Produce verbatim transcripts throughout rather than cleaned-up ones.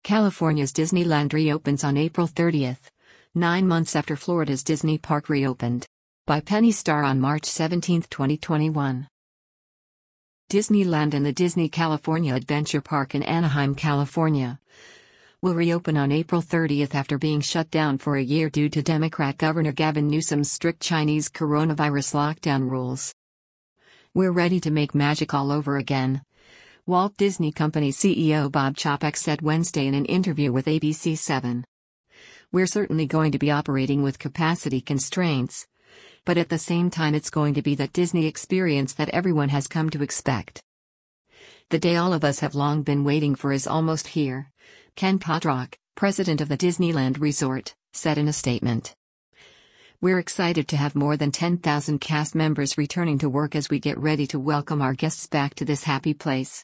California's Disneyland reopens on April thirtieth, nine months after Florida's Disney Park reopened. By Penny Starr on March seventeenth, twenty twenty-one. Disneyland and the Disney California Adventure Park in Anaheim, California, will reopen on April thirtieth after being shut down for a year due to Democrat Governor Gavin Newsom's strict Chinese coronavirus lockdown rules. "We're ready to make magic all over again," Walt Disney Company C E O Bob Chapek said Wednesday in an interview with A B C seven. "We're certainly going to be operating with capacity constraints, but at the same time it's going to be that Disney experience that everyone has come to expect. The day all of us have long been waiting for is almost here," Ken Potrock, president of the Disneyland Resort, said in a statement. "We're excited to have more than ten thousand cast members returning to work as we get ready to welcome our guests back to this happy place."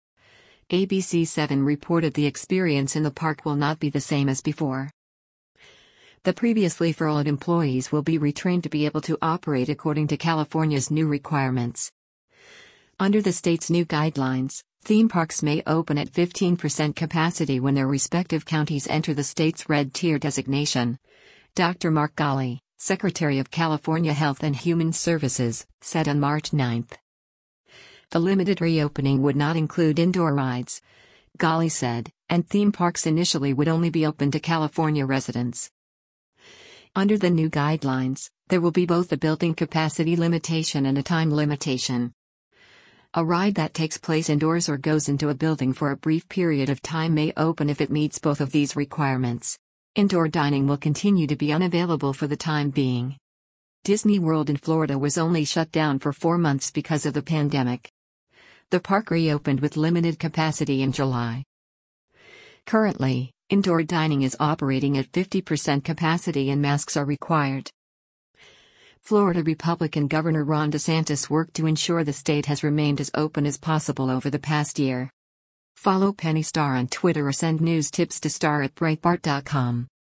A B C seven reported the experience in the park will not be the same as before. The previously furloughed employees will be retrained to be able to operate according to California's new requirements. Under the state's new guidelines, theme parks may open at fifteen percent capacity when their respective counties enter the state's red tier designation. Doctor Mark Ghaly, Secretary of California Health and Human Services, said on March ninth. The limited reopening would not include indoor rides, Ghaly said, and theme parks initially would only be open to California residents. Under the new guidelines, there will be both a building capacity limitation and a time limitation. A ride that takes place indoors or goes into a building for a brief period of time may open if it meets both of these requirements. Indoor dining will continue to be unavailable for the time being. Disney World in Florida was only shut down for four months because of the pandemic. The park reopened with limited capacity in July. Currently, indoor dining is operating at fifty percent capacity and masks are required. Florida Republican Governor Ron DeSantis worked to ensure the state has remained as open as possible over the past year. Follow Penny Starr on Twitter or send news tips to Starr at Breitbart dot com.